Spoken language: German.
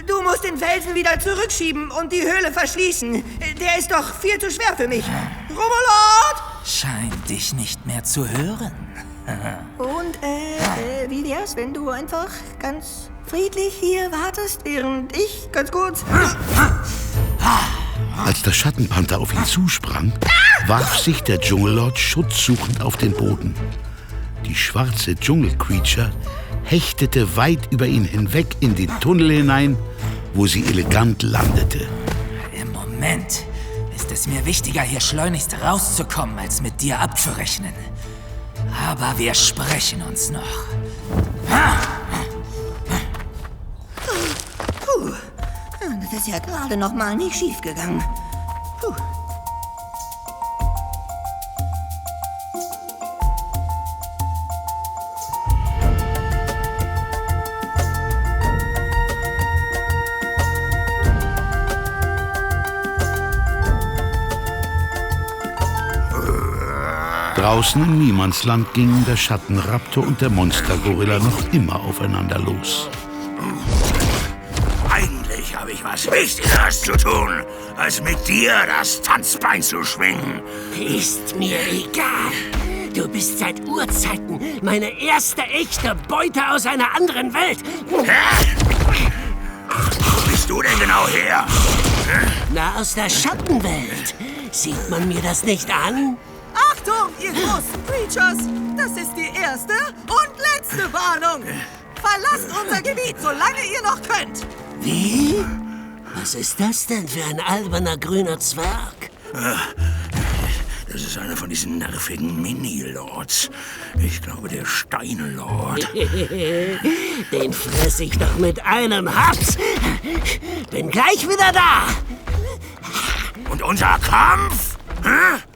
Du musst den Felsen wieder zurückschieben und die Höhle verschließen. Der ist doch viel zu schwer für mich. Romulot! Scheint dich nicht mehr zu hören. Und, wie wär's, wenn du einfach ganz friedlich hier wartest, während ich ganz kurz... Als der Schattenpanther auf ihn zusprang, warf sich der Dschungellord schutzsuchend auf den Boden. Die schwarze Dschungelcreature hechtete weit über ihn hinweg in den Tunnel hinein, wo sie elegant landete. Im Moment ist es mir wichtiger, hier schleunigst rauszukommen, als mit dir abzurechnen. Aber wir sprechen uns noch. Puh, das ist ja gerade noch mal nicht schief gegangen. Puh. Draußen im Niemandsland gingen der Schattenraptor und der Monstergorilla noch immer aufeinander los. Eigentlich habe ich was Wichtigeres zu tun, als mit dir das Tanzbein zu schwingen. Ist mir egal. Du bist seit Urzeiten meine erste echte Beute aus einer anderen Welt. Hä? Wo bist du denn genau her? Na, aus der Schattenwelt. Sieht man mir das nicht an? Achtung, ihr großen Creatures! Das ist die erste und letzte Warnung! Verlasst unser Gebiet, solange ihr noch könnt! Wie? Was ist das denn für ein alberner grüner Zwerg? Das ist einer von diesen nervigen Mini-Lords. Ich glaube, der Steinlord. Den fress ich doch mit einem Haps. Bin gleich wieder da. Und unser Kampf? Hä?